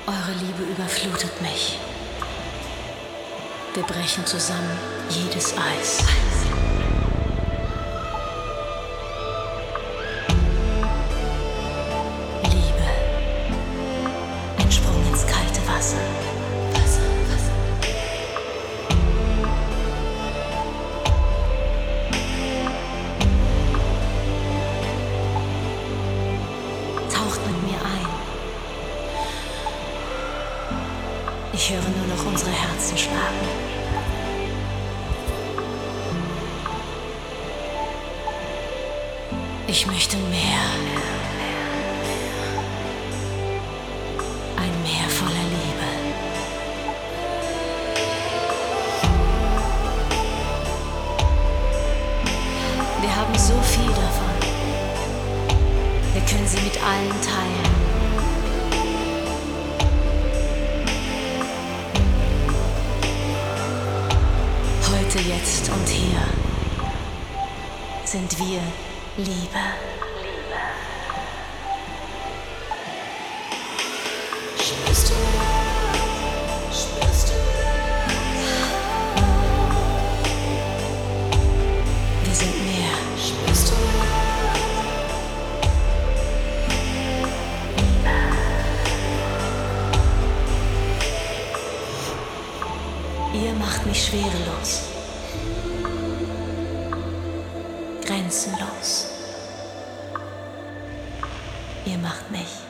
Eure Liebe überflutet mich. Wir brechen zusammen jedes Eis. Liebe, ein Sprung ins kalte Wasser. Taucht mit mir ein. Ich höre nur noch unsere Herzen schlagen. Ich möchte mehr. Ein Meer voller Liebe. Wir haben so viel davon. Wir können sie mit allen teilen. Heute, jetzt und hier sind wir Liebe. Spürst du? Spürst du? Wir sind mehr. Spürst du? Ihr macht mich schwerelos. Grenzenlos. Ihr macht mich